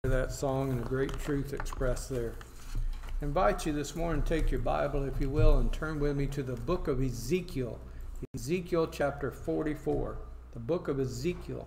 that song and a great truth expressed there. I invite you this morning to take your Bible, if you will, and turn with me to the book of Ezekiel. Ezekiel chapter 44. The book of Ezekiel.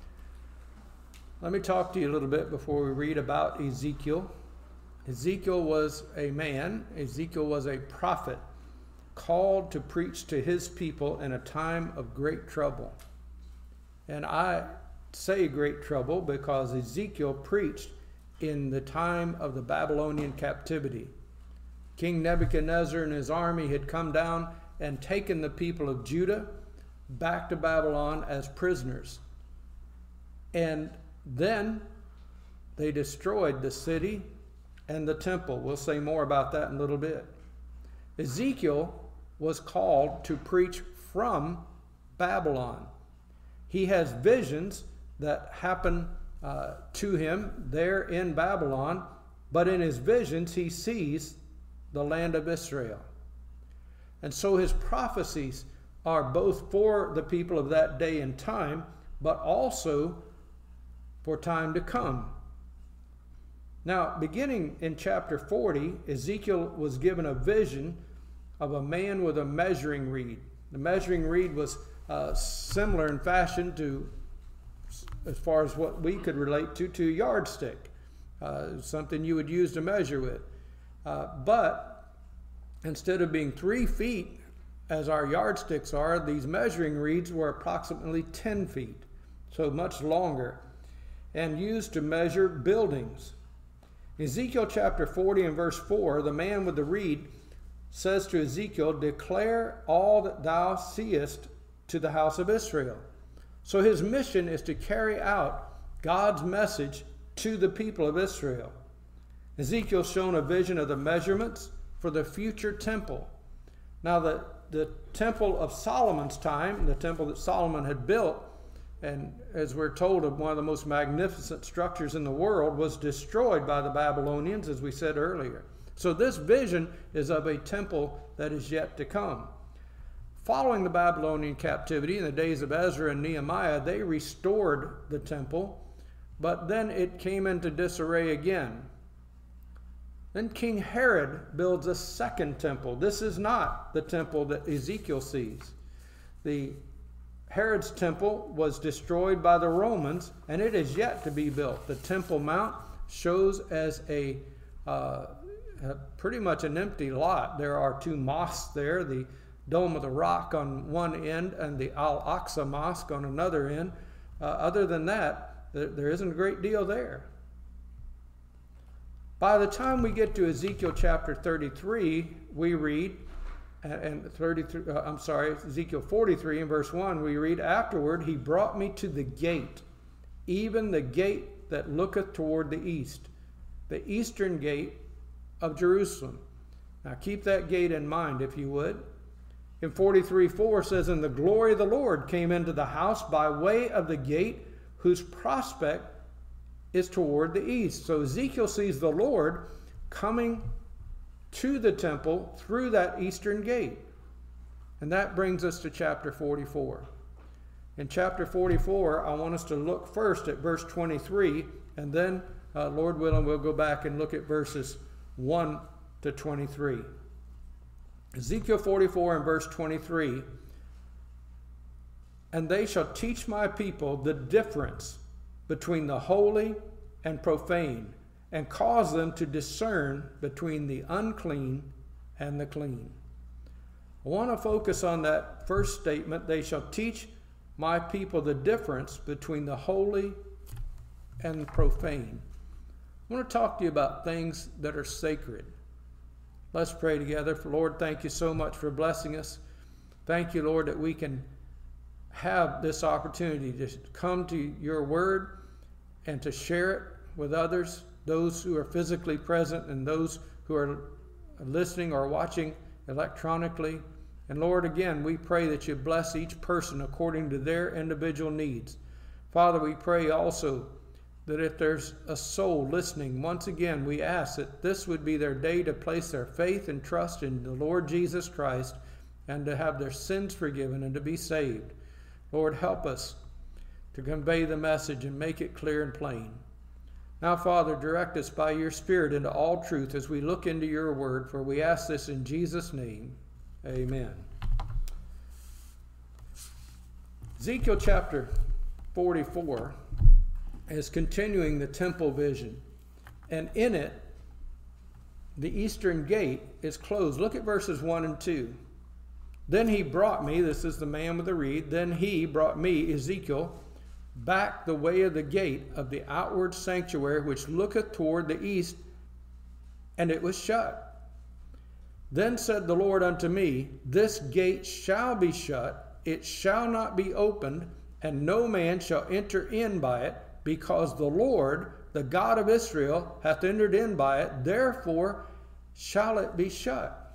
Let me talk to you a little bit before we read about Ezekiel. Ezekiel was a man. Ezekiel was a prophet called to preach to his people in a time of great trouble. And I say great trouble because Ezekiel preached in the time of the Babylonian captivity. King Nebuchadnezzar and his army had come down and taken the people of Judah back to Babylon as prisoners. And then they destroyed the city and the temple. We'll say more about that in a little bit. Ezekiel was called to preach from Babylon. He has visions that happen to him there in Babylon, but in his visions he sees the land of Israel. And so his prophecies are both for the people of that day and time, but also for time to come. Now, beginning in chapter 40, Ezekiel was given a vision of a man with a measuring reed. The measuring reed was similar in fashion to, as far as what we could relate to a yardstick, something you would use to measure with. But instead of being 3 feet, as our yardsticks are, these measuring reeds were approximately 10 feet, so much longer, and used to measure buildings. Ezekiel chapter 40 and verse 4, the man with the reed says to Ezekiel, "Declare all that thou seest to the house of Israel." So his mission is to carry out God's message to the people of Israel. Ezekiel's shown a vision of the measurements for the future temple. Now the temple of Solomon's time, the temple that Solomon had built, and as we're told of one of the most magnificent structures in the world, was destroyed by the Babylonians, as we said earlier. So this vision is of a temple that is yet to come. Following the Babylonian captivity in the days of Ezra and Nehemiah, they restored the temple, but then it came into disarray again. Then King Herod builds a second temple. This is not the temple that Ezekiel sees. Herod's temple was destroyed by the Romans, and it is yet to be built. The Temple Mount shows as a pretty much an empty lot. There are 2 mosques there, the Dome of the Rock on one end and the Al-Aqsa Mosque on another end. Other than that, there isn't a great deal there. By the time we get to Ezekiel chapter 33, we read, Ezekiel 43 and verse 1, we read, "Afterward he brought me to the gate, even the gate that looketh toward the east, the eastern gate of Jerusalem." Now keep that gate in mind, if you would. In 43:4 says, "And the glory of the Lord came into the house by way of the gate, whose prospect is toward the east." So Ezekiel sees the Lord coming to the temple through that eastern gate. And that brings us to chapter 44. In chapter 44, I want us to look first at verse 23, and then, Lord willing, we'll go back and look at verses 1 to 23. Ezekiel 44 and verse 23, "And they shall teach my people the difference between the holy and profane, and cause them to discern between the unclean and the clean." I want to focus on that first statement, "They shall teach my people the difference between the holy and profane." I want to talk to you about things that are sacred. Let's pray together. Lord, thank you so much for blessing us. Thank you, Lord, that we can have this opportunity to come to your word and to share it with others, those who are physically present and those who are listening or watching electronically. And Lord, again, we pray that you bless each person according to their individual needs. Father, we pray also that if there's a soul listening, once again, we ask that this would be their day to place their faith and trust in the Lord Jesus Christ and to have their sins forgiven and to be saved. Lord, help us to convey the message and make it clear and plain. Now, Father, direct us by your Spirit into all truth as we look into your word, for we ask this in Jesus' name. Amen. Ezekiel chapter 44 is continuing the temple vision, and in it, the eastern gate is closed. Look at verses 1 and 2. Then he brought me, this is the man with the reed, then he brought me, Ezekiel, back the way of the gate of the outward sanctuary, which looketh toward the east, and it was shut. Then said the Lord unto me, this gate shall be shut, it shall not be opened, and no man shall enter in by it, because the Lord, the God of Israel, hath entered in by it, therefore shall it be shut.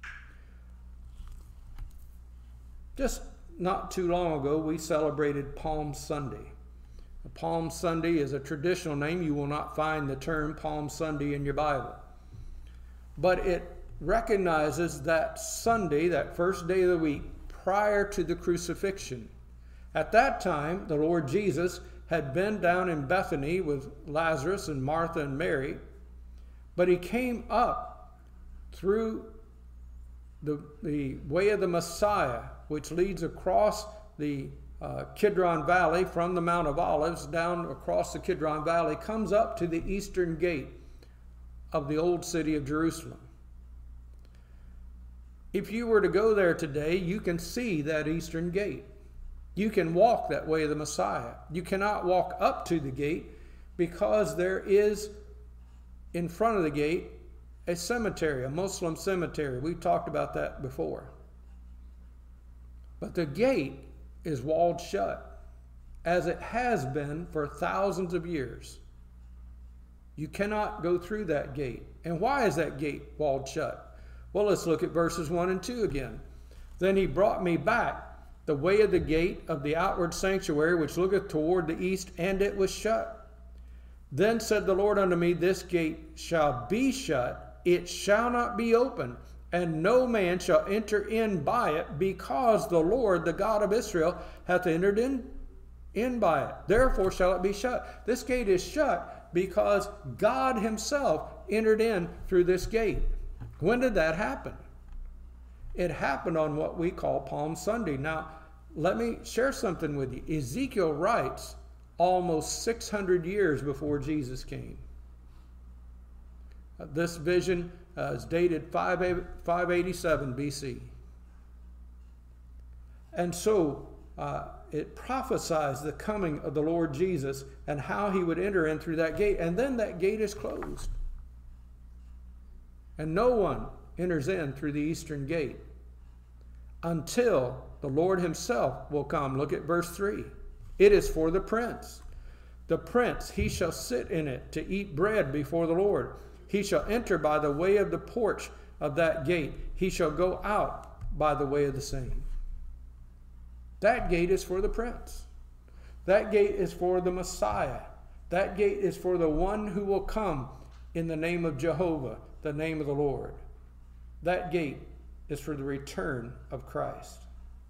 Just not too long ago, we celebrated Palm Sunday. Palm Sunday is a traditional name. You will not find the term Palm Sunday in your Bible. But it recognizes that Sunday, that first day of the week, prior to the crucifixion. At that time, the Lord Jesus had been down in Bethany with Lazarus and Martha and Mary, but he came up through the way of the Messiah, which leads across the Kidron Valley from the Mount of Olives down across the Kidron Valley, comes up to the eastern gate of the old city of Jerusalem. If you were to go there today, you can see that eastern gate. You can walk that way of the Messiah. You cannot walk up to the gate because there is in front of the gate a cemetery, a Muslim cemetery. We've talked about that before. But the gate is walled shut, as it has been for thousands of years. You cannot go through that gate. And why is that gate walled shut? Well, let's look at verses 1 and 2 again. Then he brought me back the way of the gate of the outward sanctuary, which looketh toward the east, and it was shut. Then said the Lord unto me, this gate shall be shut, it shall not be opened, and no man shall enter in by it, because the Lord, the God of Israel, hath entered in by it. Therefore shall it be shut. This gate is shut because God himself entered in through this gate. When did that happen? It happened on what we call Palm Sunday. Now, let me share something with you. Ezekiel writes almost 600 years before Jesus came. This vision is dated 587 BC. And so it prophesies the coming of the Lord Jesus and how he would enter in through that gate. And then that gate is closed. And no one enters in through the eastern gate until the Lord himself will come. Look at verse 3. It is for the prince. The prince, he shall sit in it to eat bread before the Lord. He shall enter by the way of the porch of that gate. He shall go out by the way of the same. That gate is for the prince. That gate is for the Messiah. That gate is for the one who will come in the name of Jehovah, the name of the Lord. That gate is for the return of Christ.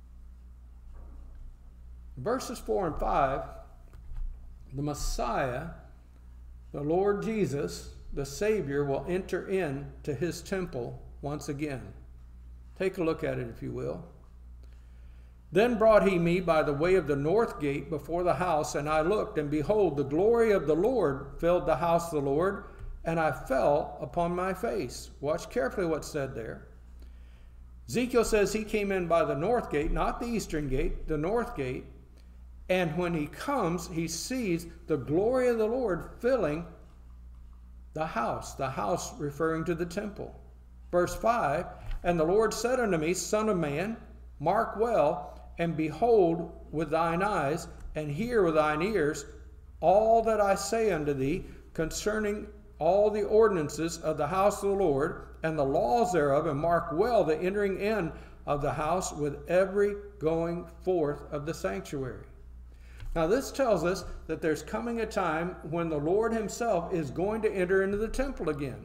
Verses 4 and 5, the Messiah, the Lord Jesus, the Savior, will enter in to his temple once again. Take a look at it, if you will. Then brought he me by the way of the north gate before the house, and I looked, and behold, the glory of the Lord filled the house of the Lord, and I fell upon my face. Watch carefully what's said there. Ezekiel says he came in by the north gate, not the eastern gate, the north gate. And when he comes, he sees the glory of the Lord filling the house referring to the temple. Verse 5, and the Lord said unto me, Son of man, mark well, and behold with thine eyes, and hear with thine ears all that I say unto thee concerning all the ordinances of the house of the Lord, and the laws thereof, and mark well the entering in of the house with every going forth of the sanctuary. Now this tells us that there's coming a time when the Lord himself is going to enter into the temple again.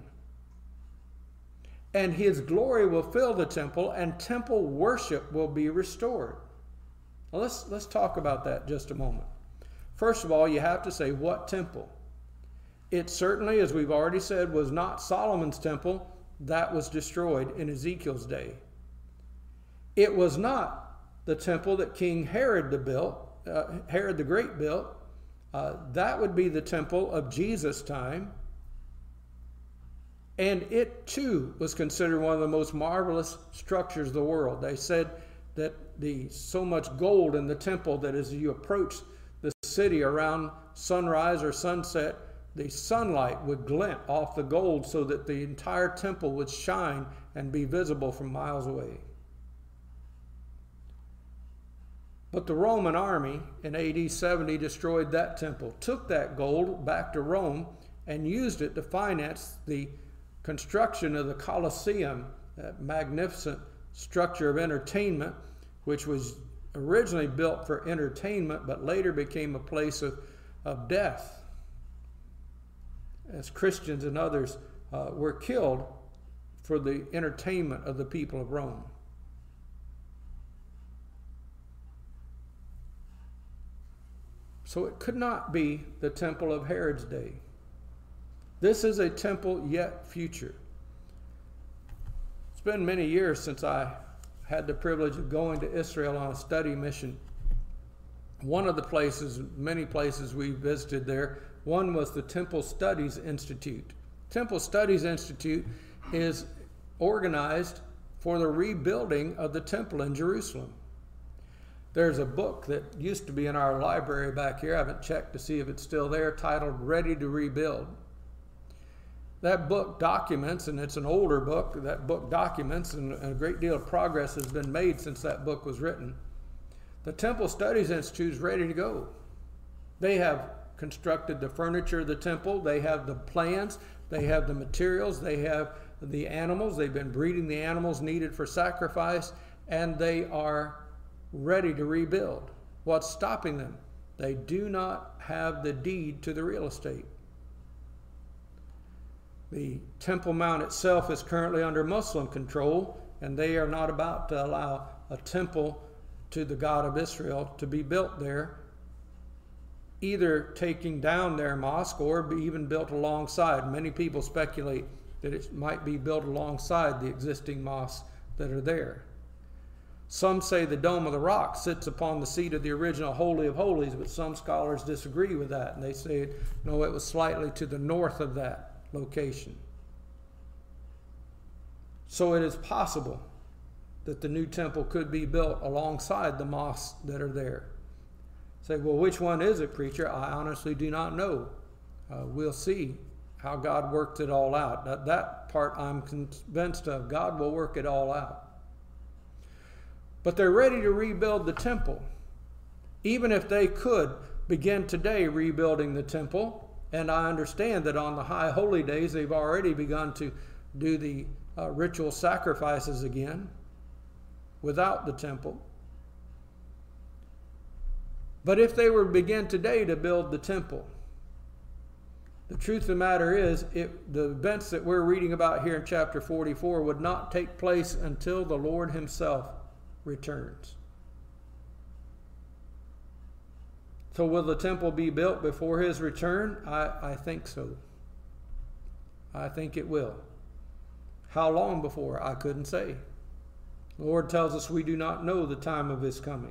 And his glory will fill the temple, and temple worship will be restored. Now let's talk about that just a moment. First of all, you have to say, what temple? It certainly, as we've already said, was not Solomon's temple. That was destroyed in Ezekiel's day. It was not the temple that King Herod the Great built. That would be the temple of Jesus' time. And it too was considered one of the most marvelous structures of the world. They said that so much gold in the temple that as you approach the city around sunrise or sunset, the sunlight would glint off the gold so that the entire temple would shine and be visible from miles away. But the Roman army in AD 70 destroyed that temple, took that gold back to Rome, and used it to finance the construction of the Colosseum, that magnificent structure of entertainment, which was originally built for entertainment but later became a place of death, as Christians and others were killed for the entertainment of the people of Rome. So it could not be the temple of Herod's day. This is a temple yet future. It's been many years since I had the privilege of going to Israel on a study mission. One of the places, many places we visited there, one was the Temple Studies Institute. Temple Studies Institute is organized for the rebuilding of the temple in Jerusalem. There's a book that used to be in our library back here, I haven't checked to see if it's still there, titled Ready to Rebuild. That book documents, and it's an older book, that book documents, and a great deal of progress has been made since that book was written. The Temple Studies Institute is ready to go. They have constructed the furniture of the temple, they have the plans, they have the materials, they have the animals, they've been breeding the animals needed for sacrifice, and they are ready to rebuild. What's stopping them? They do not have the deed to the real estate. The Temple Mount itself is currently under Muslim control, and they are not about to allow a temple to the God of Israel to be built there, either taking down their mosque or be even built alongside. Many people speculate that it might be built alongside the existing mosques that are there. Some say the Dome of the Rock sits upon the seat of the original Holy of Holies, but some scholars disagree with that, and they say, no, it was slightly to the north of that location. So it is possible that the new temple could be built alongside the mosques that are there. Say, well, which one is it, preacher? I honestly do not know. We'll see how God worked it all out. That part I'm convinced of. God will work it all out. But they're ready to rebuild the temple. Even if they could begin today rebuilding the temple, and I understand that on the high holy days they've already begun to do the ritual sacrifices again without the temple. But if they were to begin today to build the temple, the truth of the matter is the events that we're reading about here in chapter 44 would not take place until the Lord himself returns. So will the temple be built before his return? I think so. I think it will. How long before? I couldn't say. The Lord tells us we do not know the time of his coming.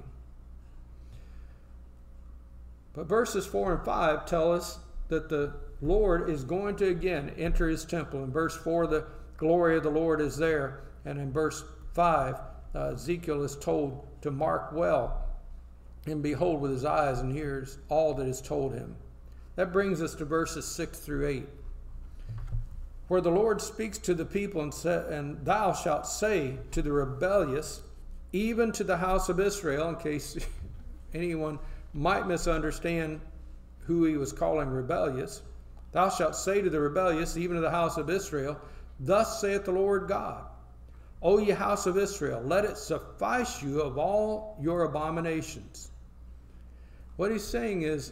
But verses 4 and 5 tell us that the Lord is going to again enter his temple. In verse 4, the glory of the Lord is there. And in verse 5, Ezekiel is told to mark well and behold with his eyes and hears all that is told him. That brings us to verses 6 through 8, where the Lord speaks to the people and thou shalt say to the rebellious, even to the house of Israel, in case anyone might misunderstand who he was calling rebellious, thou shalt say to the rebellious, even to the house of Israel, thus saith the Lord God, O ye house of Israel, let it suffice you of all your abominations. What he's saying is,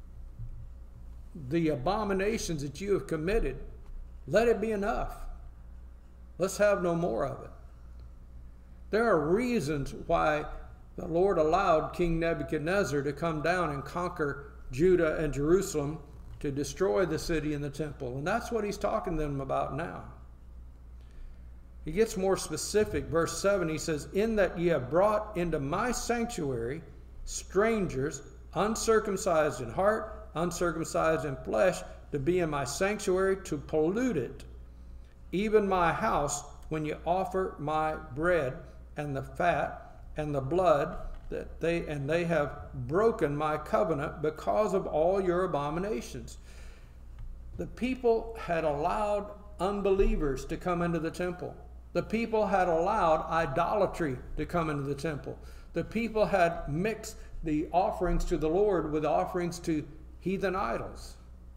the abominations that you have committed, let it be enough. Let's have no more of it. There are reasons why the Lord allowed King Nebuchadnezzar to come down and conquer Judah and Jerusalem to destroy the city and the temple. And that's what he's talking to them about now. He gets more specific. Verse 7, he says, in that ye have brought into my sanctuary strangers, uncircumcised in heart, uncircumcised in flesh, to be in my sanctuary, to pollute it, even my house, when you offer my bread and the fat and the blood, they have broken my covenant because of all your abominations. The people had allowed unbelievers to come into the temple. The people had allowed idolatry to come into the temple. The people had mixed the offerings to the Lord with offerings to heathen idols.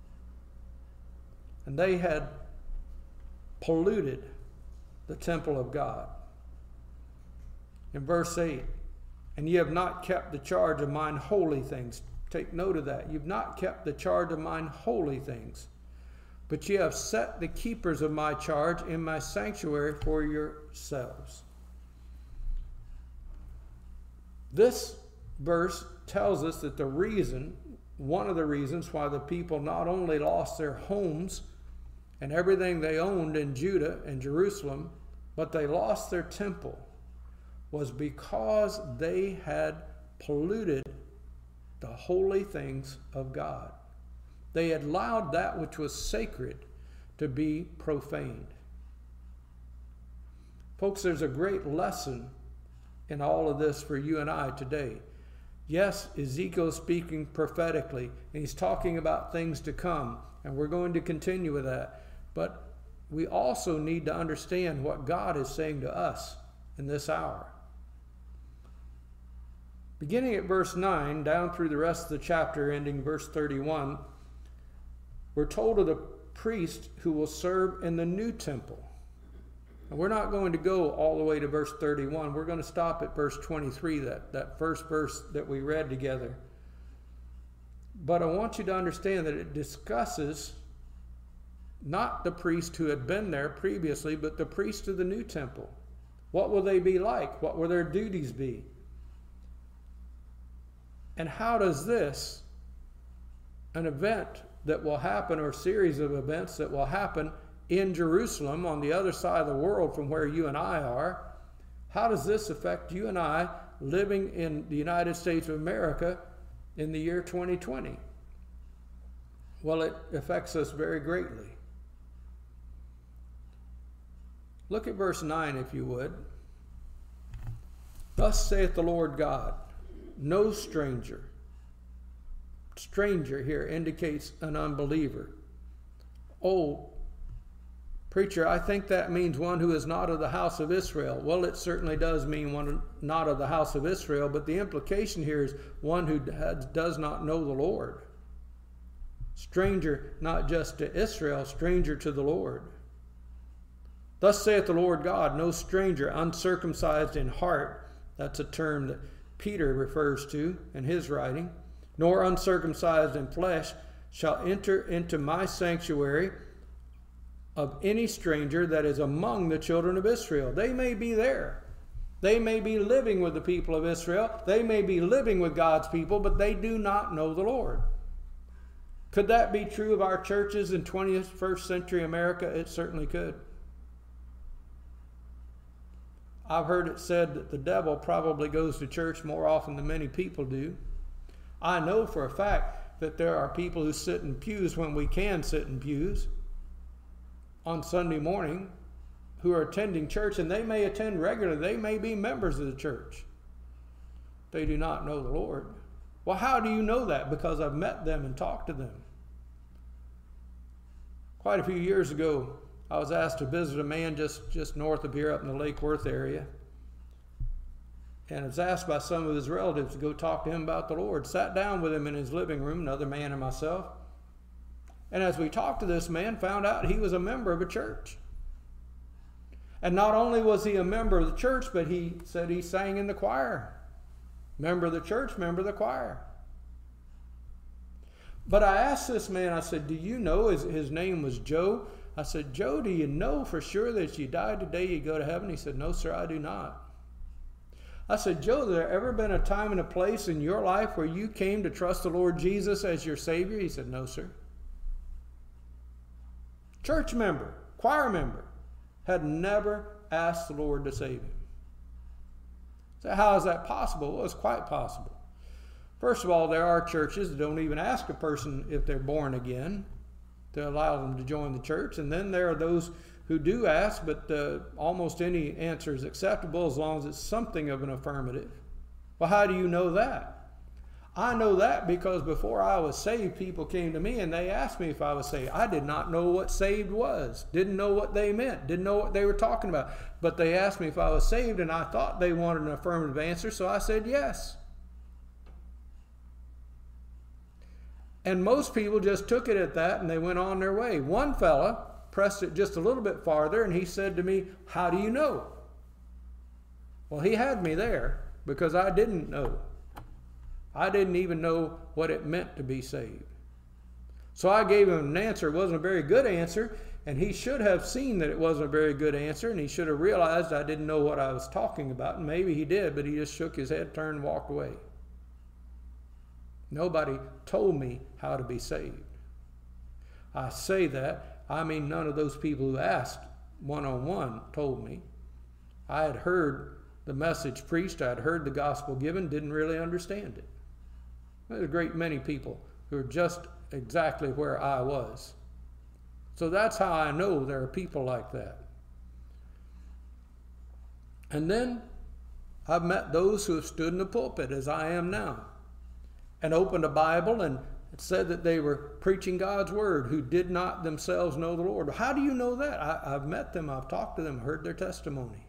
And they had polluted the temple of God. In verse 8, and ye have not kept the charge of mine holy things. Take note of that. You've not kept the charge of mine holy things. But ye have set the keepers of my charge in my sanctuary for yourselves. This verse tells us that one of the reasons why the people not only lost their homes and everything they owned in Judah and Jerusalem, but they lost their temple, was because they had polluted the holy things of God. They had allowed that which was sacred to be profaned. Folks, there's a great lesson in all of this for you and I today. Yes, Ezekiel's speaking prophetically, and he's talking about things to come, and we're going to continue with that. But we also need to understand what God is saying to us in this hour. Beginning at verse 9, down through the rest of the chapter, ending verse 31, we're told of the priest who will serve in the new temple. And we're not going to go all the way to verse 31. We're going to stop at verse 23, that first verse that we read together. But I want you to understand that it discusses not the priest who had been there previously, but the priest of the new temple. What will they be like? What will their duties be? And how does this, an event that will happen, or a series of events that will happen in Jerusalem on the other side of the world from where you and I are, how does this affect you and I living in the United States of America in the year 2020? Well, it affects us very greatly. Look at verse 9, if you would. Thus saith the Lord God, no stranger. Stranger here indicates an unbeliever. Oh, preacher, I think that means one who is not of the house of Israel. Well, it certainly does mean one not of the house of Israel, but the implication here is one who does not know the Lord. Stranger not just to Israel, stranger to the Lord. Thus saith the Lord God, no stranger, uncircumcised in heart. That's a term that Peter refers to in his writing. Nor uncircumcised in flesh shall enter into my sanctuary of any stranger that is among the children of Israel. They may be there. They may be living with the people of Israel. They may be living with God's people, but they do not know the Lord. Could that be true of our churches in 21st century America? It certainly could. I've heard it said that the devil probably goes to church more often than many people do. I know for a fact that there are people who sit in pews when we can sit in pews on Sunday morning who are attending church, and they may attend regularly. They may be members of the church. They do not know the Lord. Well, how do you know that? Because I've met them and talked to them. Quite a few years ago, I was asked to visit a man just north of here up in the Lake Worth area. And I was asked by some of his relatives to go talk to him about the Lord. Sat down with him in his living room, another man and myself. And as we talked to this man, found out he was a member of a church. And not only was he a member of the church, but he said he sang in the choir. Member of the church, member of the choir. But I asked this man, I said, do you know, his name was Joe. I said, Joe, do you know for sure that if you died today, you go to heaven? He said, no, sir, I do not. I said, Joe, has there ever been a time and a place in your life where you came to trust the Lord Jesus as your Savior? He said, no, sir. church member, choir member, had never asked the Lord to save him. So how is that possible? Well, it's quite possible. First of all, there are churches that don't even ask a person if they're born again to allow them to join the church. And then there are those who do ask, but almost any answer is acceptable as long as it's something of an affirmative. Well, how do you know that? I know that because before I was saved, people came to me and they asked me if I was saved. I did not know what saved was, didn't know what they meant, didn't know what they were talking about. But they asked me if I was saved, and I thought they wanted an affirmative answer, so I said yes. And most people just took it at that and they went on their way. One fella pressed it just a little bit farther and he said to me, "How do you know?" Well, he had me there because I didn't know. I didn't even know what it meant to be saved. So I gave him an answer. It wasn't a very good answer, and he should have seen that it wasn't a very good answer, and he should have realized I didn't know what I was talking about, and maybe he did, but he just shook his head, turned, and walked away. Nobody told me how to be saved. I say that, I mean none of those people who asked one-on-one told me. I had heard the message preached, I had heard the gospel given, didn't really understand it. There's a great many people who are just exactly where I was. So that's how I know there are people like that. And then I've met those who have stood in the pulpit as I am now and opened a Bible and said that they were preaching God's word who did not themselves know the Lord. How do you know that? I've met them, I've talked to them, heard their testimony.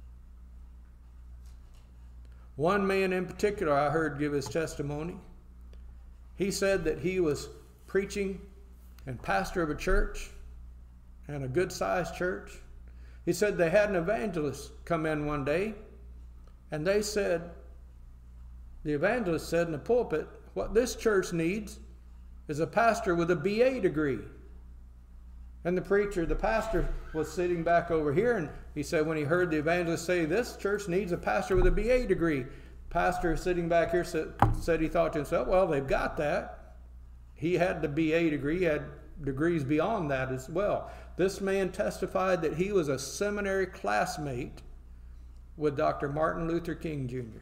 One man in particular I heard give his testimony. He said that he was preaching and pastor of a church, and a good-sized church. He said they had an evangelist come in one day, and they said, the evangelist said in the pulpit, what this church needs is a pastor with a BA degree. And the pastor was sitting back over here, and he said when he heard the evangelist say, this church needs a pastor with a BA degree, pastor sitting back here said he thought to himself, well, they've got that. He had the BA degree, he had degrees beyond that as well. This man testified that he was a seminary classmate with Dr. Martin Luther King Jr.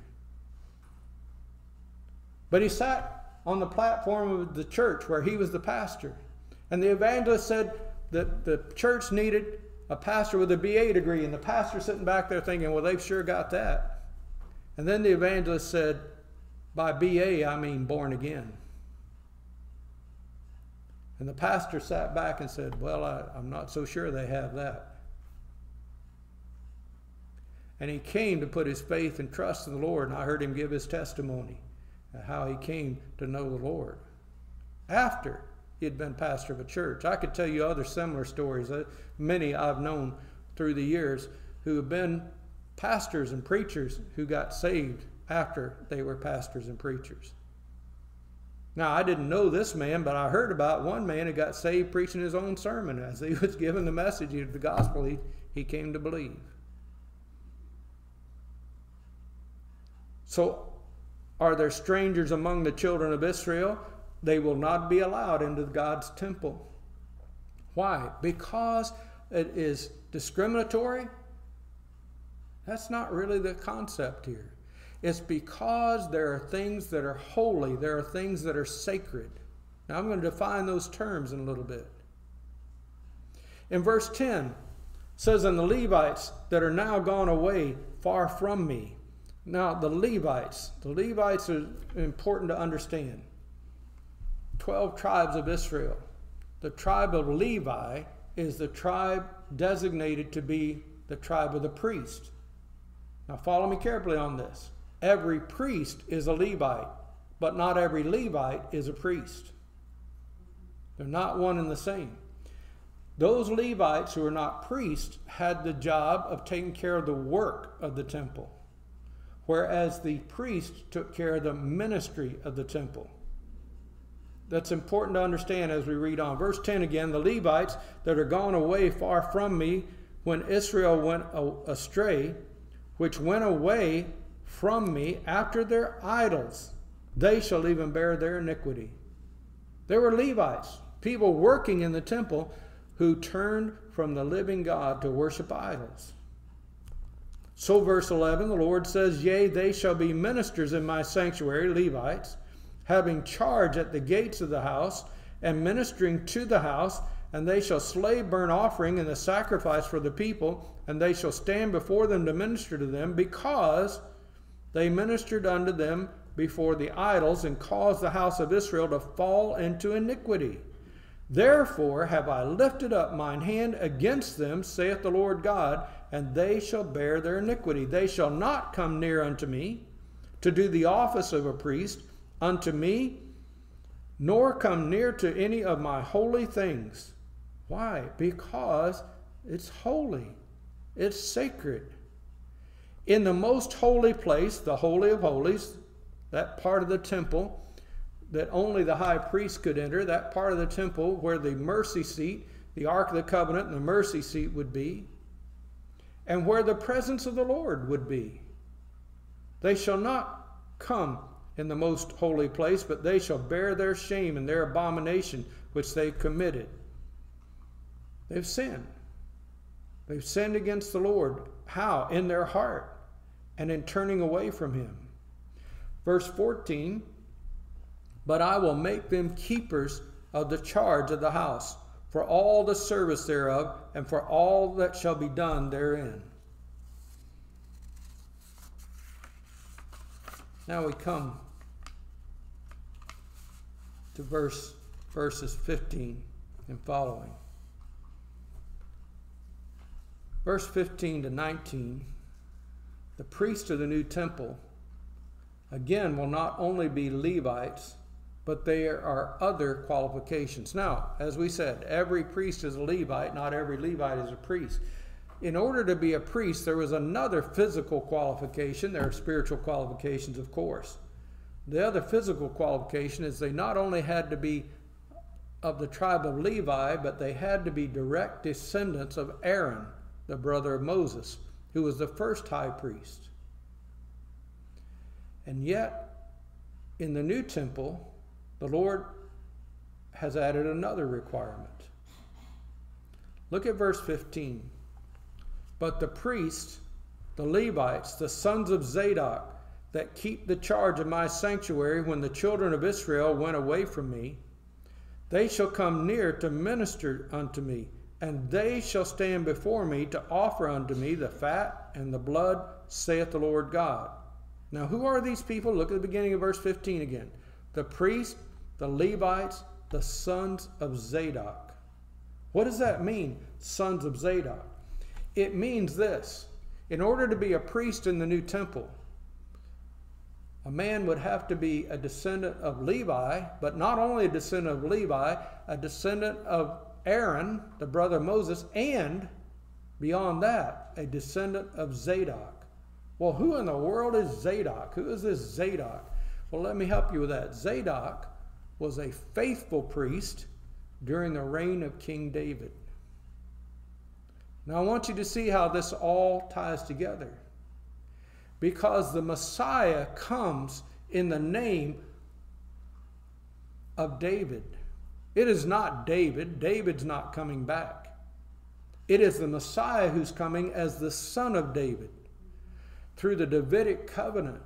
But he sat on the platform of the church where he was the pastor. And the evangelist said that the church needed a pastor with a BA degree, and the pastor sitting back there thinking, well, they've sure got that. And then the evangelist said, by BA, I mean born again. And the pastor sat back and said, well, I'm not so sure they have that. And he came to put his faith and trust in the Lord, and I heard him give his testimony of how he came to know the Lord after he had been pastor of a church. I could tell you other similar stories, many I've known through the years who have been pastors and preachers who got saved after they were pastors and preachers. Now, I didn't know this man, but I heard about one man who got saved preaching his own sermon. As he was given the message of the gospel, he came to believe. So, are there strangers among the children of Israel? They will not be allowed into God's temple. Why? Because it is discriminatory? That's not really the concept here. It's because there are things that are holy. There are things that are sacred. Now I'm going to define those terms in a little bit. In verse 10, it says, and the Levites that are now gone away far from me. Now the Levites are important to understand. 12 tribes of Israel. The tribe of Levi is the tribe designated to be the tribe of the priest. Now follow me carefully on this. Every priest is a Levite, but not every Levite is a priest. They're not one and the same. Those Levites who are not priests had the job of taking care of the work of the temple, whereas the priest took care of the ministry of the temple. That's important to understand as we read on. Verse 10 again, the Levites that are gone away far from me when Israel went astray, which went away from me after their idols, they shall even bear their iniquity. There were Levites, people working in the temple who turned from the living God to worship idols. So verse 11, the Lord says, Yea, they shall be ministers in my sanctuary, Levites, having charge at the gates of the house, and ministering to the house, and they shall slay burnt offering and the sacrifice for the people, and they shall stand before them to minister to them, because they ministered unto them before the idols, and caused the house of Israel to fall into iniquity. Therefore have I lifted up mine hand against them, saith the Lord God, and they shall bear their iniquity. They shall not come near unto me to do the office of a priest unto me, nor come near to any of my holy things. Why? Because it's holy. It's sacred. In the most holy place, the Holy of Holies, that part of the temple that only the high priest could enter, that part of the temple where the mercy seat, the Ark of the Covenant and the mercy seat would be, and where the presence of the Lord would be. They shall not come in the most holy place, but they shall bear their shame and their abomination which they committed. They've sinned. They've sinned against the Lord. How? In their heart and in turning away from him. Verse 14, But I will make them keepers of the charge of the house, for all the service thereof, and for all that shall be done therein. Now we come to verses 15 and following. Verse 15 to 19, the priests of the new temple, again, will not only be Levites, but there are other qualifications. Now, as we said, every priest is a Levite, not every Levite is a priest. In order to be a priest, there was another physical qualification. There are spiritual qualifications, of course. The other physical qualification is they not only had to be of the tribe of Levi, but they had to be direct descendants of Aaron, the brother of Moses, who was the first high priest. And yet, in the new temple, the Lord has added another requirement. Look at verse 15. But the priests, the Levites, the sons of Zadok, that keep the charge of my sanctuary when the children of Israel went away from me, they shall come near to minister unto me, and they shall stand before me to offer unto me the fat and the blood, saith the Lord God. Now, who are these people? Look at the beginning of verse 15 again. The priests, the Levites, the sons of Zadok. What does that mean, sons of Zadok? It means this. In order to be a priest in the new temple, a man would have to be a descendant of Levi, but not only a descendant of Levi, a descendant of Aaron, the brother of Moses, and beyond that, a descendant of Zadok. Well, who in the world is Zadok? Who is this Zadok? Well, let me help you with that. Zadok was a faithful priest during the reign of King David. Now, I want you to see how this all ties together. Because the Messiah comes in the name of David. It is not David. David's not coming back. It is the Messiah who's coming as the son of David through the Davidic covenant.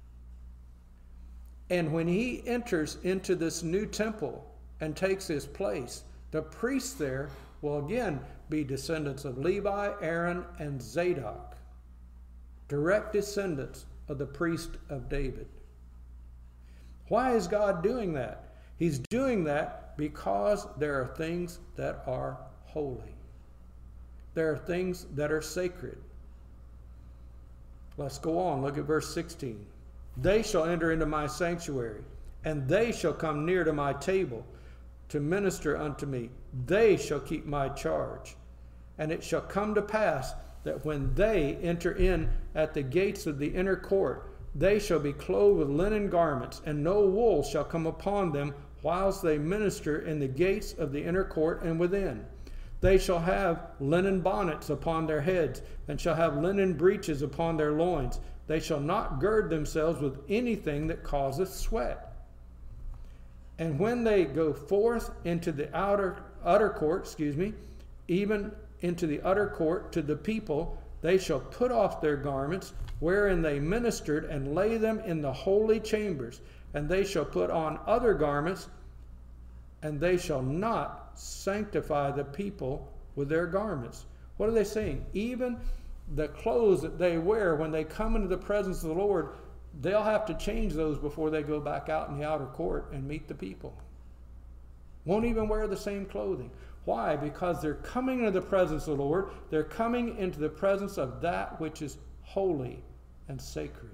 And when he enters into this new temple and takes his place, the priests there will again be descendants of Levi, Aaron, and Zadok, direct descendants of the priest of David. Why is God doing that? He's doing that because there are things that are holy. There are things that are sacred. Let's go on. Look at verse 16. They shall enter into my sanctuary, and they shall come near to my table to minister unto me. They shall keep my charge. And it shall come to pass that when they enter in at the gates of the inner court, they shall be clothed with linen garments, and no wool shall come upon them whilst they minister in the gates of the inner court and within. They shall have linen bonnets upon their heads, and shall have linen breeches upon their loins. They shall not gird themselves with anything that causeth sweat. And when they go forth into the utter court, even into the utter court to the people. They shall put off their garments, wherein they ministered, and lay them in the holy chambers. And they shall put on other garments, and they shall not sanctify the people with their garments. What are they saying? Even the clothes that they wear when they come into the presence of the Lord, they'll have to change those before they go back out in the outer court and meet the people. Won't even wear the same clothing. Why? Because they're coming into the presence of the Lord. They're coming into the presence of that which is holy and sacred.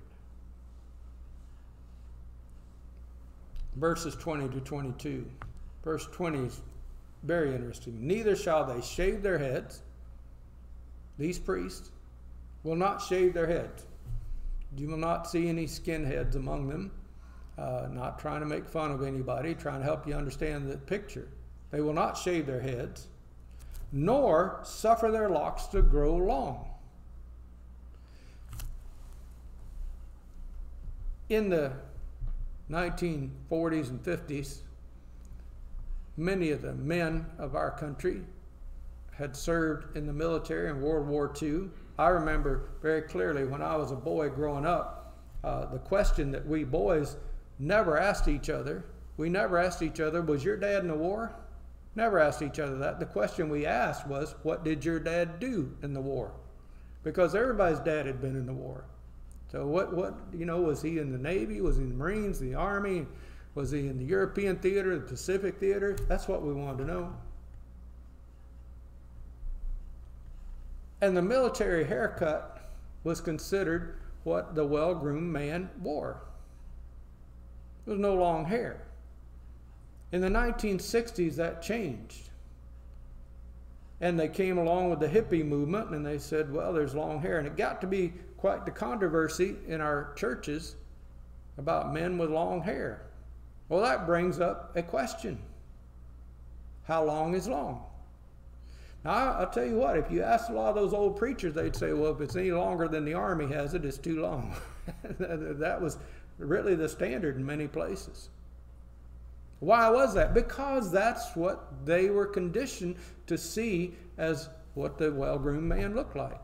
Verses 20 to 22. Verse 20 is very interesting. Neither shall they shave their heads. These priests will not shave their heads. You will not see any skinheads among them. Not trying to make fun of anybody, trying to help you understand the picture. They will not shave their heads, nor suffer their locks to grow long. In the 1940s and 50s, many of the men of our country had served in the military in World War II. I remember very clearly when I was a boy growing up, the question that we boys never asked each other, was your dad in the war? Never asked each other that. The question we asked was, what did your dad do in the war? Because everybody's dad had been in the war. So was he in the Navy? Was he in the Marines, the Army? Was he in the European theater, the Pacific theater? That's what we wanted to know. And the military haircut was considered what the well-groomed man wore. There was no long hair. In the 1960s, that changed. And they came along with the hippie movement, and they said, well, there's long hair. And it got to be quite the controversy in our churches about men with long hair. Well, that brings up a question. How long is long? Now, I'll tell you what, if you ask a lot of those old preachers, they'd say, well, if it's any longer than the Army has it, it's too long. That was really the standard in many places. Why was that? Because that's what they were conditioned to see as what the well-groomed man looked like.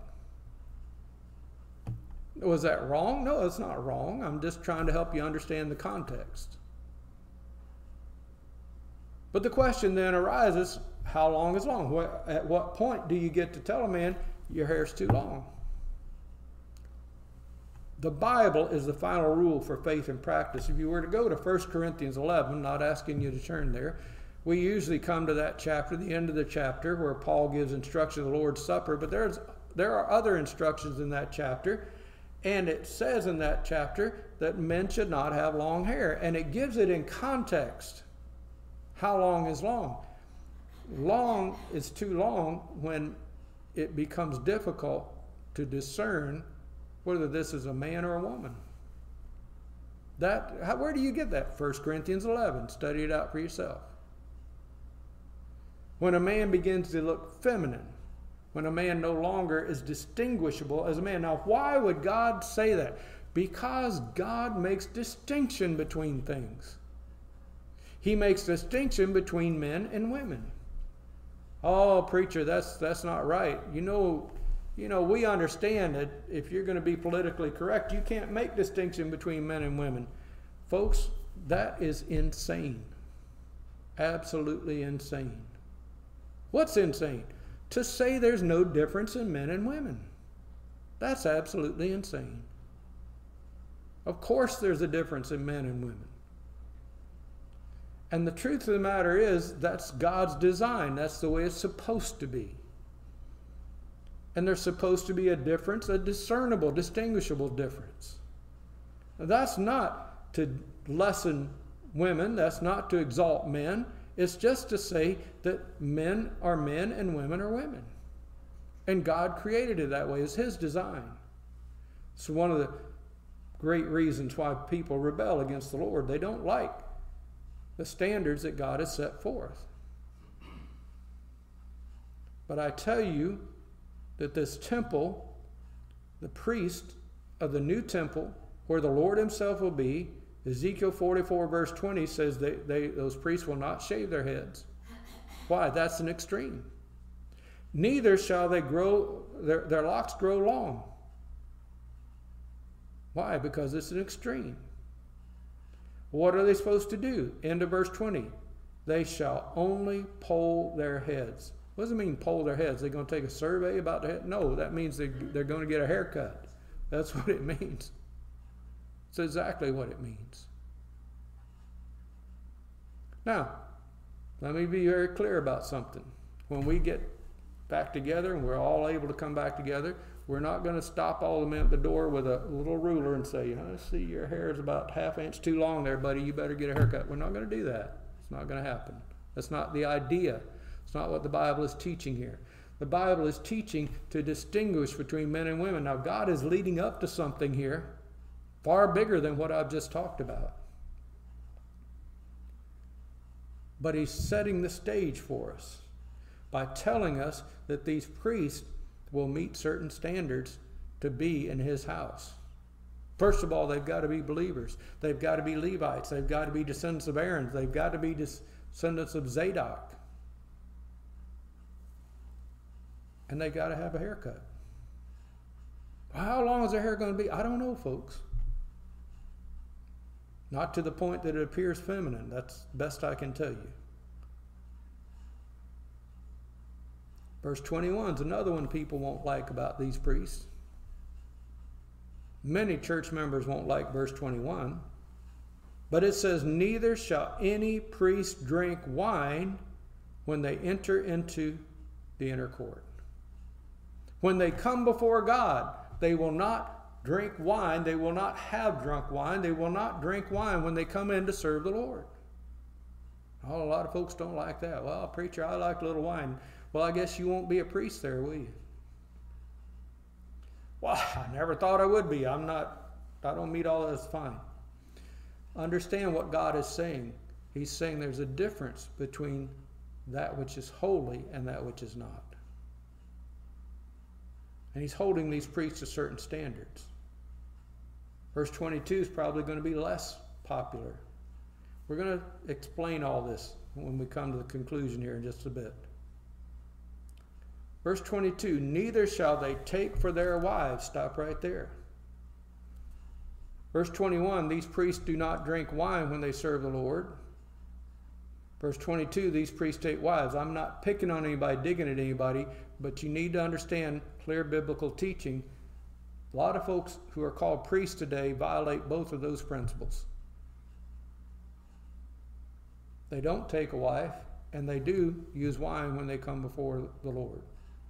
Was that wrong? No, it's not wrong. I'm just trying to help you understand the context. But the question then arises, how long is long? At what point do you get to tell a man your hair's too long? The Bible is the final rule for faith and practice. If you were to go to 1 Corinthians 11, not asking you to turn there, we usually come to that chapter, the end of the chapter, where Paul gives instruction of the Lord's Supper, but there are other instructions in that chapter, and it says in that chapter that men should not have long hair, and it gives it in context. How long is long? Long is too long when it becomes difficult to discern whether this is a man or a woman. Where do you get that? 1 Corinthians 11. Study it out for yourself. When a man begins to look feminine, when a man no longer is distinguishable as a man. Now, why would God say that? Because God makes distinction between things. He makes distinction between men and women. Oh, preacher, that's not right. You know, we understand that if you're going to be politically correct, you can't make distinction between men and women. Folks, that is insane. Absolutely insane. What's insane? To say there's no difference in men and women. That's absolutely insane. Of course there's a difference in men and women. And the truth of the matter is, that's God's design. That's the way it's supposed to be. And there's supposed to be a difference, a discernible, distinguishable difference. Now, that's not to lessen women. That's not to exalt men. It's just to say that men are men and women are women. And God created it that way. It's His design. It's one of the great reasons why people rebel against the Lord. They don't like the standards that God has set forth. But I tell you that this temple, the priest of the new temple, where the Lord Himself will be, Ezekiel 44 verse 20 says those priests will not shave their heads. Why? That's an extreme. Neither shall they grow, their locks grow long. Why? Because it's an extreme. What are they supposed to do? End of verse 20. They shall only poll their heads. What does it mean, poll their heads? They're going to take a survey about their head? No, that means they're going to get a haircut. That's what it means. It's exactly what it means. Now, let me be very clear about something. When we get back together and we're all able to come back together, we're not going to stop all the men at the door with a little ruler and say, I see your hair is about ½ inch too long there, buddy. You better get a haircut. We're not going to do that. It's not going to happen. That's not the idea. It's not what the Bible is teaching here. The Bible is teaching to distinguish between men and women. Now, God is leading up to something here far bigger than what I've just talked about. But he's setting the stage for us by telling us that these priests will meet certain standards to be in his house. First of all, they've got to be believers. They've got to be Levites. They've got to be descendants of Aaron. They've got to be descendants of Zadok. And they've got to have a haircut. How long is their hair going to be? I don't know, folks. Not to the point that it appears feminine. That's the best I can tell you. Verse 21 is another one people won't like about these priests. Many church members won't like verse 21. But it says, neither shall any priest drink wine when they enter into the inner court. When they come before God, they will not drink wine. They will not have drunk wine. They will not drink wine when they come in to serve the Lord. Oh, a lot of folks don't like that. Well, preacher, I like a little wine. Well, I guess you won't be a priest there, will you? Well, I never thought I would be. I don't meet all that's fine. Understand what God is saying. He's saying there's a difference between that which is holy and that which is not. And he's holding these priests to certain standards. Verse 22 is probably going to be less popular. We're going to explain all this when we come to the conclusion here in just a bit. Verse 22, neither shall they take for their wives. Stop right there. Verse 21, these priests do not drink wine when they serve the Lord. Verse 22, these priests take wives. I'm not picking on anybody, digging at anybody, but you need to understand clear biblical teaching. A lot of folks who are called priests today violate both of those principles. They don't take a wife, and they do use wine when they come before the Lord.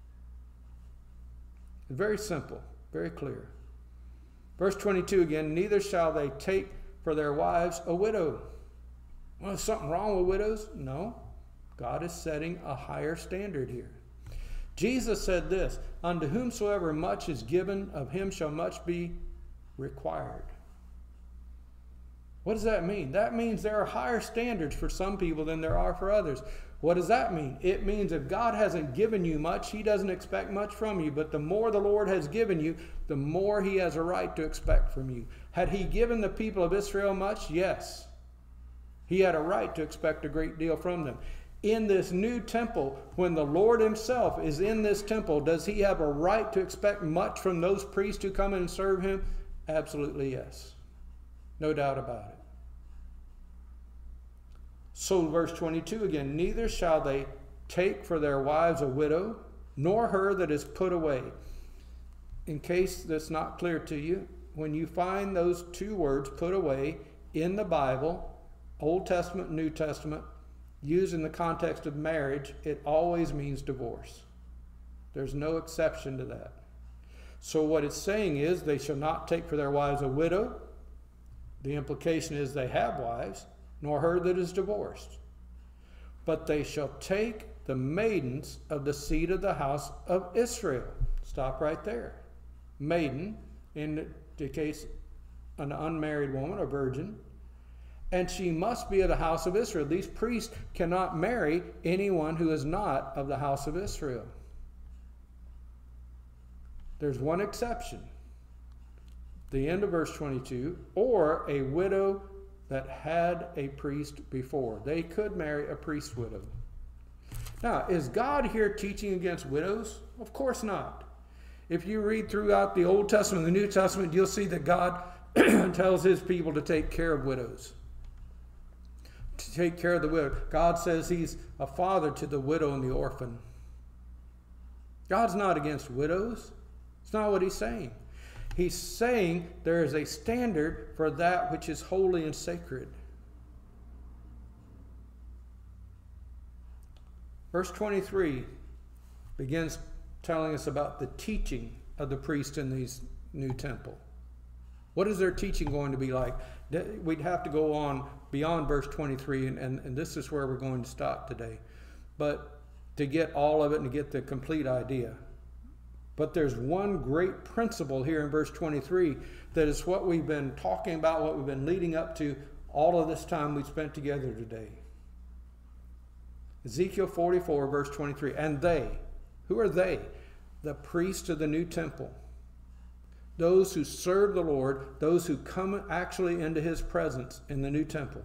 It's very simple, very clear. Verse 22 again, neither shall they take for their wives a widow. Well, is something wrong with widows? No. God is setting a higher standard here. Jesus said this, unto whomsoever much is given, of him shall much be required. What does that mean? That means there are higher standards for some people than there are for others. What does that mean? It means if God hasn't given you much, he doesn't expect much from you. But the more the Lord has given you, the more he has a right to expect from you. Had he given the people of Israel much? Yes. He had a right to expect a great deal from them. In this new temple, when the Lord himself is in this temple, does he have a right to expect much from those priests who come in and serve him? Absolutely yes. No doubt about it. So verse 22 again, neither shall they take for their wives a widow, nor her that is put away. In case that's not clear to you, when you find those two words, put away, in the Bible, Old Testament, New Testament, used in the context of marriage, it always means divorce. There's no exception to that. So what it's saying is they shall not take for their wives a widow. The implication is they have wives, nor her that is divorced. But they shall take the maidens of the seed of the house of Israel. Stop right there. Maiden, in the case an unmarried woman, a virgin, and she must be of the house of Israel. These priests cannot marry anyone who is not of the house of Israel. There's one exception. The end of verse 22, or a widow that had a priest before. They could marry a priest widow. Now, is God here teaching against widows? Of course not. If you read throughout the Old Testament and the New Testament, you'll see that God tells his people to take care of widows. To take care of the widow. God says he's a father to the widow and the orphan. God's not against widows. It's not what he's saying. He's saying there is a standard for that which is holy and sacred. Verse 23 begins telling us about the teaching of the priest in this new temple. What is their teaching going to be like? We'd have to go on beyond verse 23, and this is where we're going to stop today. But to get all of it and to get the complete idea. But there's one great principle here in verse 23 that is what we've been talking about, what we've been leading up to all of this time we've spent together today. Ezekiel 44, verse 23. And they, who are they? The priests of the new temple. Those who serve the Lord, those who come actually into his presence in the new temple.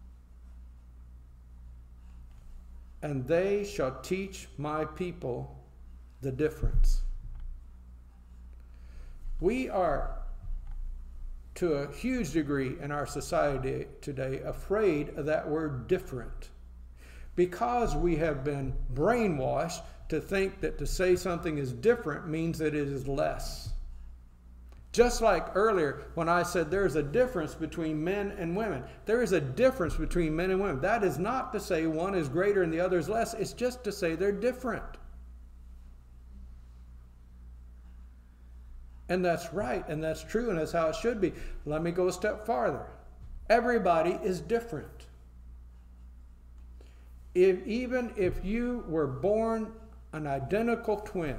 And they shall teach my people the difference. We are, to a huge degree in our society today, afraid of that word different. Because we have been brainwashed to think that to say something is different means that it is less. Just like earlier when I said there's a difference between men and women. There is a difference between men and women. That is not to say one is greater and the other is less. It's just to say they're different. And that's right, and that's true, and that's how it should be. Let me go a step farther. Everybody is different. Even if you were born an identical twin,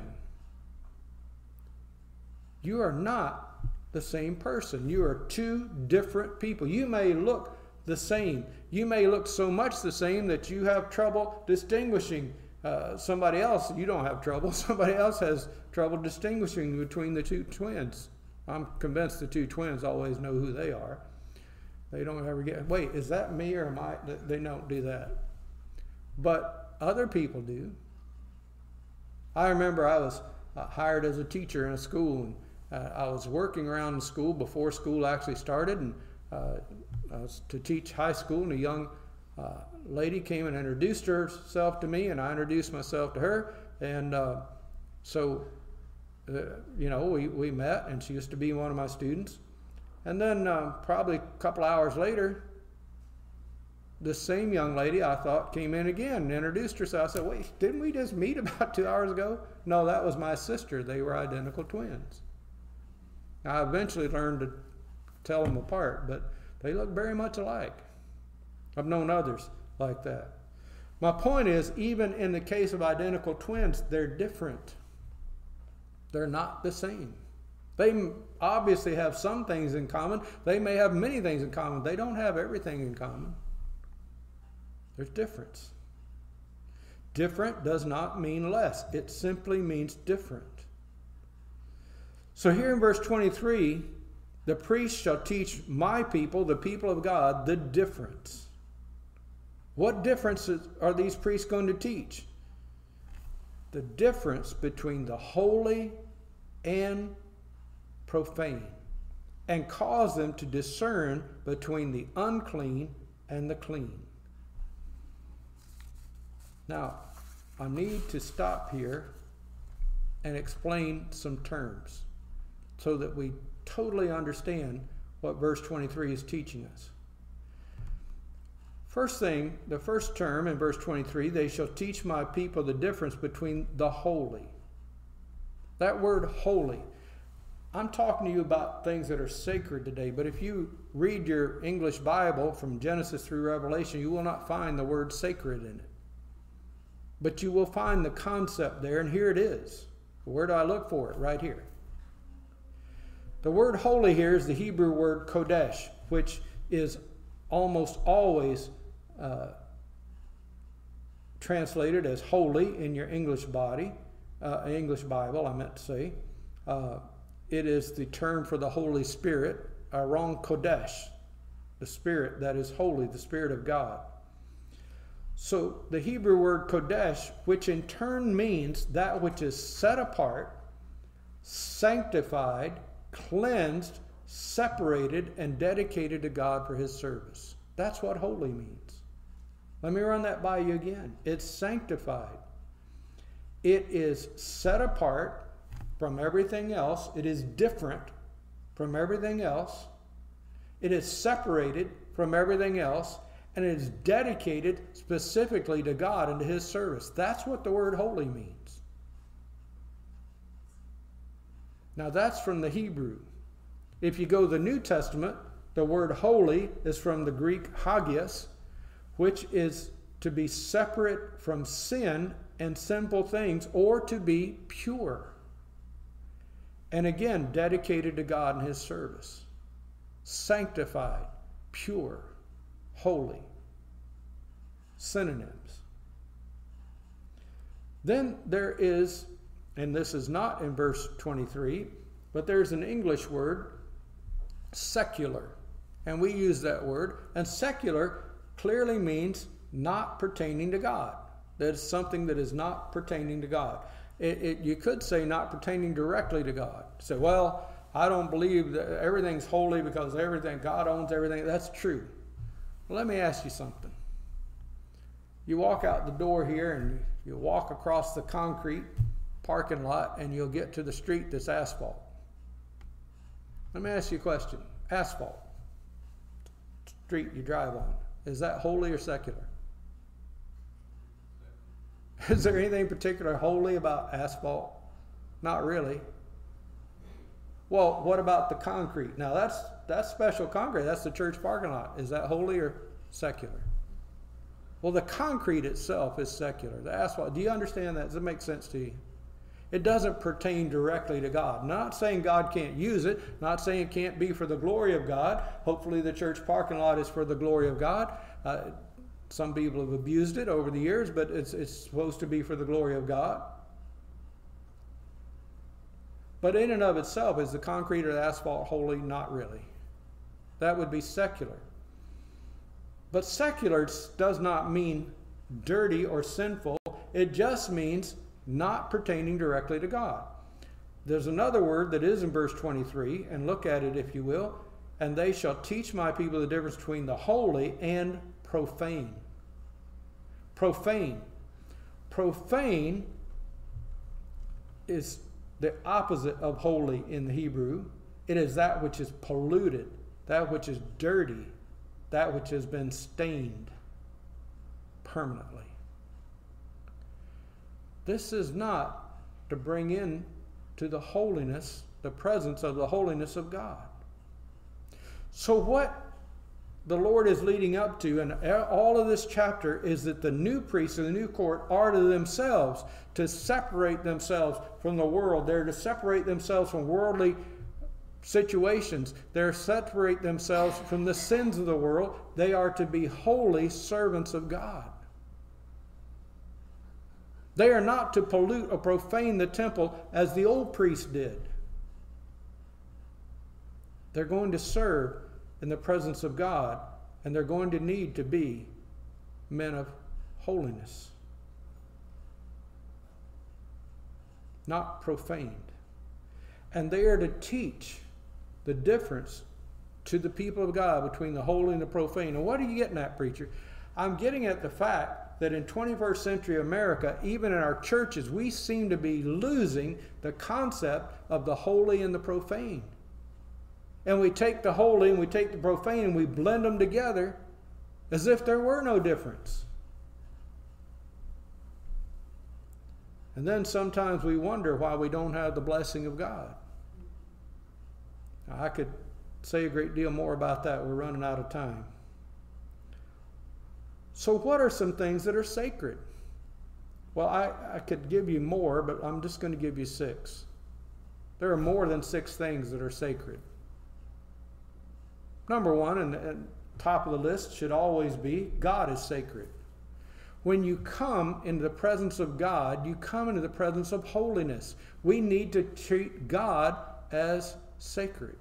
you are not the same person. You are two different people. You may look the same. You may look so much the same that you have trouble distinguishing somebody else. You don't have trouble. Somebody else has trouble distinguishing between the two twins. I'm convinced the two twins always know who they are. They don't ever get, wait, is that me or am I? They don't do that. But other people do. I remember I was hired as a teacher in a school, and I was working around the school before school actually started, and I was to teach high school, and a young lady came and introduced herself to me, and I introduced myself to her, and we met, and she used to be one of my students. And then probably a couple hours later, the same young lady, I thought, came in again and introduced herself. I said, wait, didn't we just meet about 2 hours ago? No, that was my sister. They were identical twins. I eventually learned to tell them apart, but they look very much alike. I've known others like that. My point is, even in the case of identical twins, they're different. They're not the same. They obviously have some things in common. They may have many things in common. They don't have everything in common. There's difference. Different does not mean less. It simply means different. So here in verse 23, the priest shall teach my people, the people of God, the difference. What differences are these priests going to teach? The difference between the holy and profane, and cause them to discern between the unclean and the clean. Now, I need to stop here and explain some terms so that we totally understand what verse 23 is teaching us. First thing, the first term in verse 23, they shall teach my people the difference between the holy. That word holy, I'm talking to you about things that are sacred today, but if you read your English Bible from Genesis through Revelation, you will not find the word sacred in it. But you will find the concept there, and here it is. Where do I look for it? Right here. The word holy here is the Hebrew word kodesh, which is almost always translated as holy in your English Bible, I meant to say. It is the term for the Holy Spirit, Aron Kodesh, the Spirit that is holy, the Spirit of God. So the Hebrew word kodesh, which in turn means that which is set apart, sanctified, cleansed, separated, and dedicated to God for his service. That's what holy means. Let me run that by you again. It's sanctified. It is set apart from everything else. It is different from everything else. It is separated from everything else. And it is dedicated specifically to God and to his service. That's what the word holy means. Now that's from the Hebrew. If you go to the New Testament, the word holy is from the Greek hagios, which is to be separate from sin and sinful things, or to be pure. And again, dedicated to God and his service. Sanctified, pure, holy. Synonyms. Then there is, and this is not in verse 23, but there's an English word, secular. And we use that word. And secular clearly means not pertaining to God. That is something that is not pertaining to God. You could say not pertaining directly to God. Say, well, I don't believe that everything's holy because God owns everything. That's true. Well, let me ask you something. You walk out the door here and you walk across the concrete parking lot and you'll get to the street that's asphalt. Let me ask you a question. Asphalt, street you drive on, is that holy or secular? Is there anything particular holy about asphalt? Not really. Well, what about the concrete? Now that's special concrete. That's the church parking lot. Is that holy or secular? Well, the concrete itself is secular. The asphalt, do you understand that? Does it make sense to you? It doesn't pertain directly to God. Not saying God can't use it. Not saying it can't be for the glory of God. Hopefully the church parking lot is for the glory of God. Some people have abused it over the years, but it's supposed to be for the glory of God. But in and of itself, is the concrete or the asphalt holy? Not really. That would be secular. But secular does not mean dirty or sinful. It just means not pertaining directly to God. There's another word that is in verse 23, and look at it if you will. And they shall teach my people the difference between the holy and profane. Profane. Profane is the opposite of holy in the Hebrew. It is that which is polluted, that which is dirty, that which has been stained permanently. This is not to bring in to the holiness, the presence of the holiness of God. So what the Lord is leading up to, and all of this chapter, is that the new priests of the new court are to themselves to separate themselves from the world. They're to separate themselves from worldly situations. They're to separate themselves from the sins of the world. They are to be holy servants of God. They are not to pollute or profane the temple as the old priests did. They're going to serve in the presence of God, and they're going to need to be men of holiness, not profaned. And they are to teach the difference to the people of God between the holy and the profane. And what are you getting at, preacher? I'm getting at the fact that in 21st century America, even in our churches, we seem to be losing the concept of the holy and the profane. And we take the holy and we take the profane and we blend them together as if there were no difference. And then sometimes we wonder why we don't have the blessing of God. Now, I could say a great deal more about that. We're running out of time. So what are some things that are sacred? Well, I could give you more, but I'm just going to give you 6. There are more than 6 things that are sacred. Number 1, and top of the list should always be, God is sacred. When you come into the presence of God, you come into the presence of holiness. We need to treat God as sacred.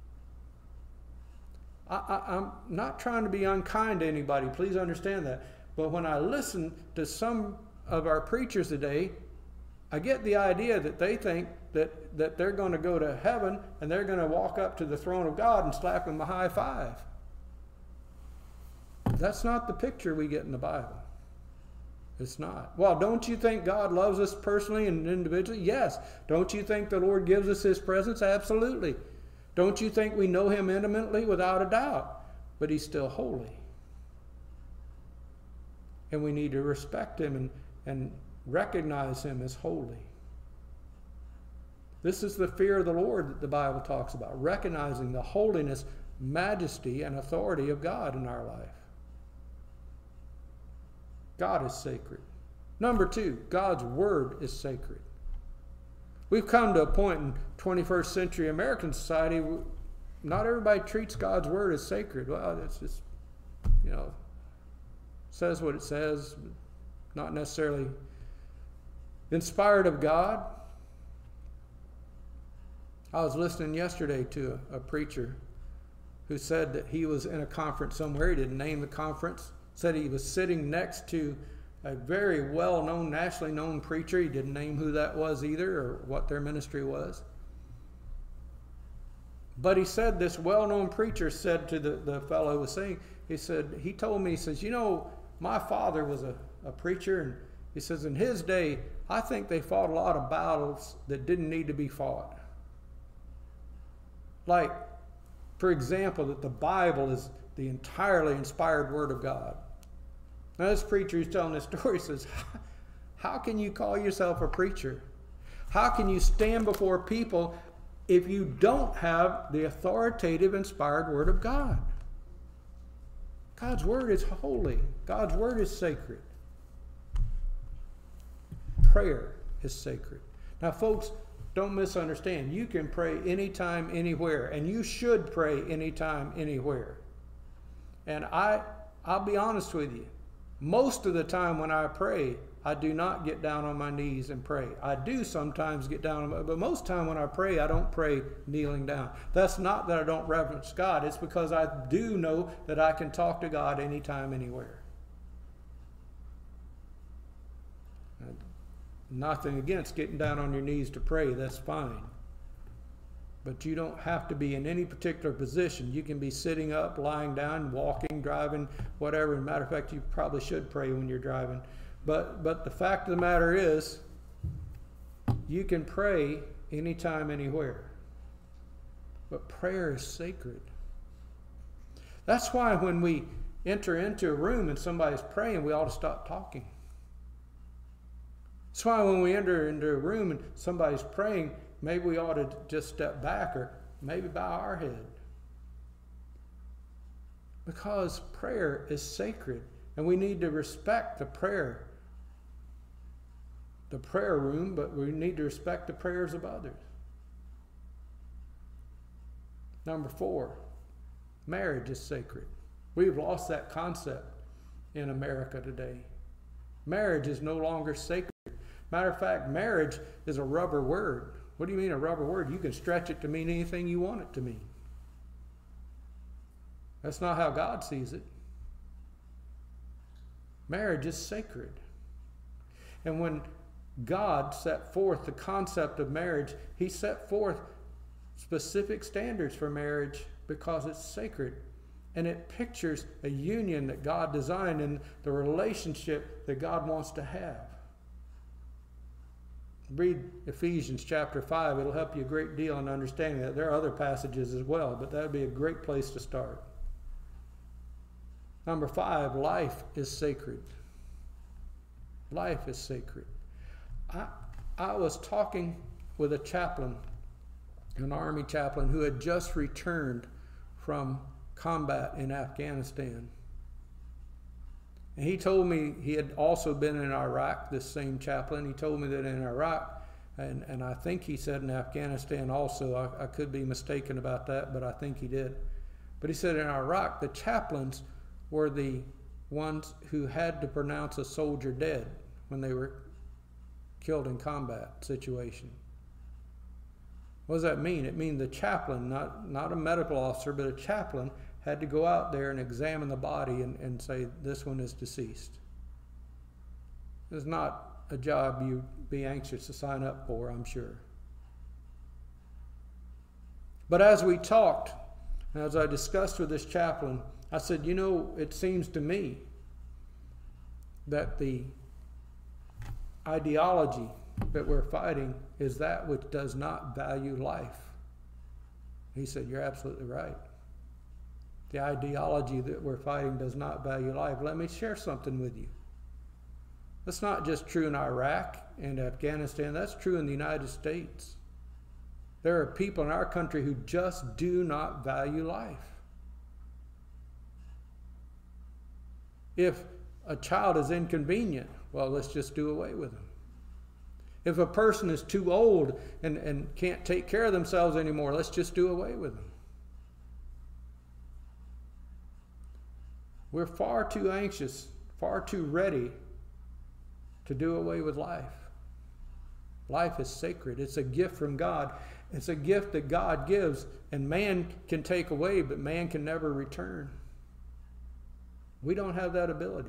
I'm not trying to be unkind to anybody. Please understand that. But when I listen to some of our preachers today, I get the idea that they think that they're going to go to heaven and they're going to walk up to the throne of God and slap him a high five. That's not the picture we get in the Bible. It's not. Well, don't you think God loves us personally and individually? Yes. Don't you think the Lord gives us his presence? Absolutely. Don't you think we know him intimately? Without a doubt. But he's still holy. And we need to respect him and recognize him as holy. This is the fear of the Lord that the Bible talks about, recognizing the holiness, majesty, and authority of God in our life. God is sacred. Number 2, God's word is sacred. We've come to a point in 21st century American society, not everybody treats God's word as sacred. Well, it's just, says what it says, not necessarily inspired of God. I was listening yesterday to a preacher who said that he was in a conference somewhere. He didn't name the conference. Said he was sitting next to a very well-known, nationally known preacher. He didn't name who that was either or what their ministry was. But he said this well-known preacher said to the fellow who was saying, he told me, he says, my father was a preacher, and he says, in his day, I think they fought a lot of battles that didn't need to be fought. Like, for example, that the Bible is the entirely inspired Word of God. Now, this preacher who's telling this story says, how can you call yourself a preacher? How can you stand before people if you don't have the authoritative, inspired Word of God? God's Word is holy. God's Word is sacred. Prayer is sacred. Now, folks, don't misunderstand. You can pray anytime, anywhere, and you should pray anytime, anywhere. And I'll be honest with you. Most of the time when I pray, I do not get down on my knees and pray. I do sometimes get down on my, but most of the time when I pray, I don't pray kneeling down. That's not that I don't reverence God. It's because I do know that I can talk to God anytime, anywhere. Nothing against getting down on your knees to pray. That's fine. But you don't have to be in any particular position. You can be sitting up, lying down, walking, driving, whatever. As a matter of fact, you probably should pray when you're driving. But the fact of the matter is, you can pray anytime, anywhere. But prayer is sacred. That's why when we enter into a room and somebody's praying, we ought to stop talking. That's why when we enter into a room and somebody's praying, maybe we ought to just step back or maybe bow our head. Because prayer is sacred, and we need to respect the prayer room, but we need to respect the prayers of others. Number 4, marriage is sacred. We've lost that concept in America today. Marriage is no longer sacred. Matter of fact, marriage is a rubber word. What do you mean a rubber word? You can stretch it to mean anything you want it to mean. That's not how God sees it. Marriage is sacred. And when God set forth the concept of marriage, he set forth specific standards for marriage because it's sacred. And it pictures a union that God designed and the relationship that God wants to have. Read Ephesians chapter 5. It'll help you a great deal in understanding that. There are other passages as well, but that would be a great place to start. Number 5, life is sacred. Life is sacred. I was talking with a chaplain, an army chaplain, who had just returned from combat in Afghanistan. And he told me he had also been in Iraq, this same chaplain. He told me that in Iraq, and I think he said in Afghanistan also, I could be mistaken about that, but I think he did. But he said in Iraq, the chaplains were the ones who had to pronounce a soldier dead when they were killed in combat situation. What does that mean? It means the chaplain, not a medical officer, but a chaplain, had to go out there and examine the body and say, this one is deceased. is not a job you'd be anxious to sign up for, I'm sure. But as we talked, and as I discussed with this chaplain, I said, you know, it seems to me that the ideology that we're fighting is that which does not value life. He said, you're absolutely right. The ideology that we're fighting does not value life. Let me share something with you. That's not just true in Iraq and Afghanistan. That's true in the United States. There are people in our country who just do not value life. If a child is inconvenient, well, let's just do away with them. If a person is too old and can't take care of themselves anymore, let's just do away with them. We're far too anxious, far too ready to do away with life. Life is sacred. It's a gift from God. It's a gift that God gives, and man can take away, but man can never return. We don't have that ability.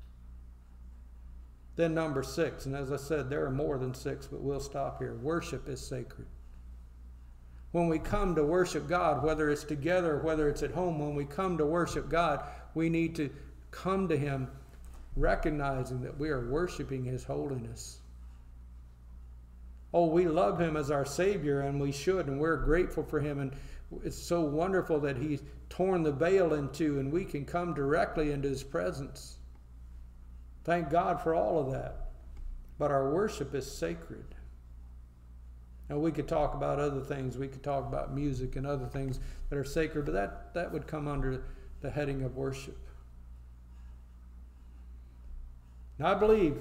Then number 6, and as I said, there are more than 6, but we'll stop here. Worship is sacred. When we come to worship God, whether it's together or whether it's at home, when we come to worship God, we need to come to Him recognizing that we are worshiping His holiness. Oh, we love Him as our Savior, and we should, and we're grateful for Him, and it's so wonderful that He's torn the veil in two, and we can come directly into His presence. Thank God for all of that. But our worship is sacred. Now, we could talk about other things. We could talk about music and other things that are sacred, but that would come under the heading of worship. Now, I believe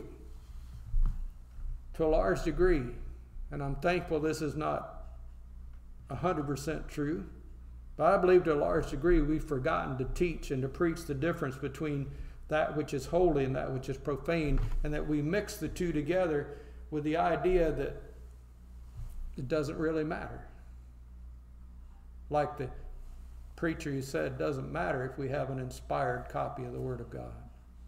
to a large degree, and I'm thankful this is not 100% true, but I believe to a large degree we've forgotten to teach and to preach the difference between that which is holy and that which is profane, and that we mix the two together with the idea that it doesn't really matter. Like the preacher who said, it doesn't matter if we have an inspired copy of the Word of God.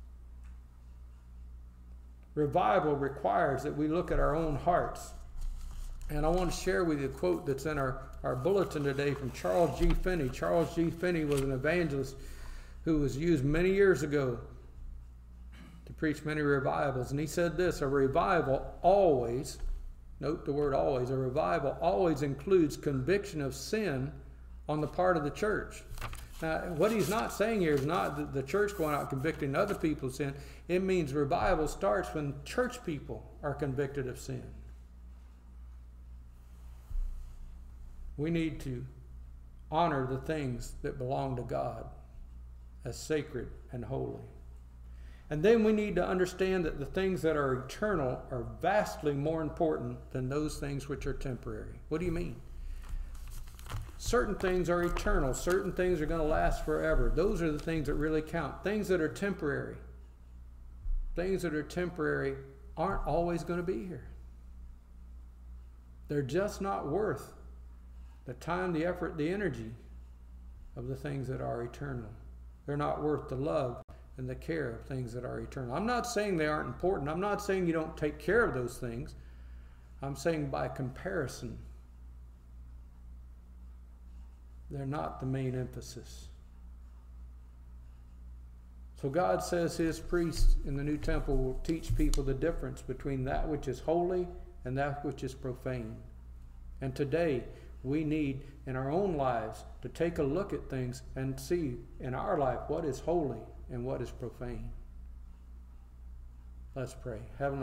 Revival requires that we look at our own hearts. And I want to share with you a quote that's in our bulletin today from Charles G. Finney. Charles G. Finney was an evangelist who was used many years ago to preach many revivals. And he said this: a revival always, note the word always, a revival always includes conviction of sin on the part of the church. Now, what he's not saying here is not the church going out convicting other people of sin. It means revival starts when church people are convicted of sin. We need to honor the things that belong to God as sacred and holy. And then we need to understand that the things that are eternal are vastly more important than those things which are temporary. What do you mean? Certain things are eternal. Certain things are going to last forever. Those are the things that really count. Things that are temporary aren't always going to be here. They're just not worth the time, the effort, the energy of the things that are eternal. They're not worth the love and the care of things that are eternal. I'm not saying they aren't important. I'm not saying you don't take care of those things. I'm saying by comparison, they're not the main emphasis. So God says His priests in the new temple will teach people the difference between that which is holy and that which is profane. And today, we need in our own lives to take a look at things and see in our life what is holy and what is profane. Let's pray. Heavenly